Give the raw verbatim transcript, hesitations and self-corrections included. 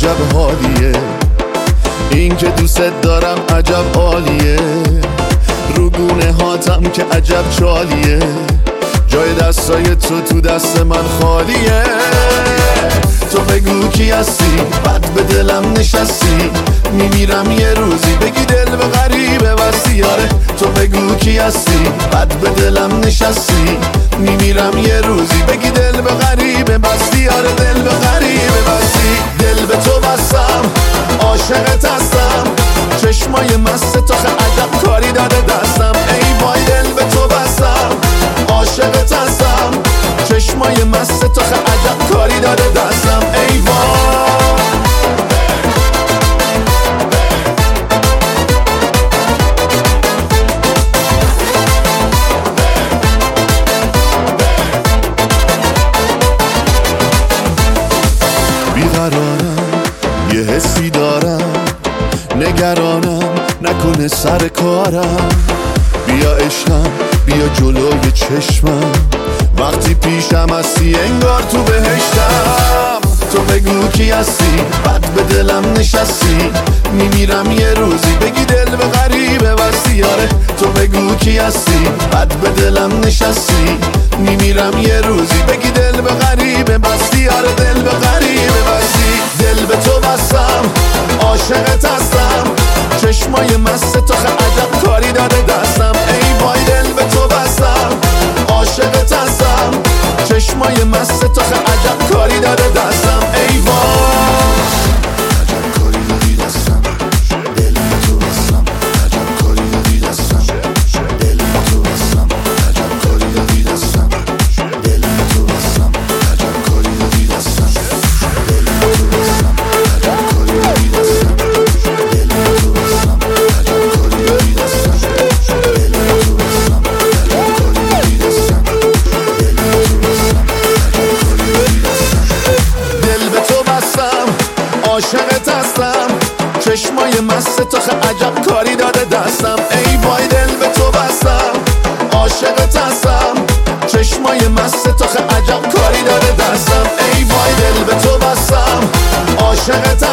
عجب حالیه، این که دوست دارم عجب عالیه، رو گونه هاتم که عجب چالیه، جای دستای تو تو دست من خالیه. تو بگو کی هستی، بد به دلم نشستی، میمیرم یه روزی بگی دل به غریبه بستی. آره تو بگو کی هستی، بد به دلم نشستی، میمیرم یه روزی بگی دل به غریبه بستی. آره دل به غریبه بستی، دل به تو بستم، عاشقت هستم، چشمای مست تو عجب کاری داده دستم. ای وای دل به تو بستم، عاشقت هستم، چشمای مست تو عجب کاری داده دستم. ای وای بیقرارم، یه حسی دارم، نگرانم نکنه سر کارم. بیا عشقم، بیا جلوی چشمم، وقتی پیشم هستی انگار تو بهشتم. تو بگو کی هستی، بد به دلم نشستی، میمیرم یه روزی بگی دل به غریبه بستی. آره تو بگو کی هستی، بد به دلم نشستی، میمیرم یه روزی بگی دل به غریبه بستی. آره دل به غریبه بستی، دل به تو بستم، عاشقت هستم، چشمای مست تو عجب کاری داده دستم. ای وای دل به تو بستم، عاشقت هستم، چشمای مست تو عجب کاری داده دستم. ای وای عجب کاری دادی دستم، دل به تو بستم، عجب کاری دادی دستم، دل به تو بستم، عجب کاری دادی دستم، دل به تو بستم، عجب کاری دادی دستم، دل به تو بستم، عجب کاری دادی دستم، دل به تو بستم، عجب کاری دادی دستم، دل به تو بستم، عجب کاری دادی دستم، دل به تو بستم، عجب کاری دادی دستم. دل به تو بستم، عاشقت هستم، چشمای مست تو عجب کاری داده دستم. ای وای دل به تو بستم، عاشقت هستم، چشمای مست تو عجب کاری داده دستم. ای وای دل به تو بستم، عاشقت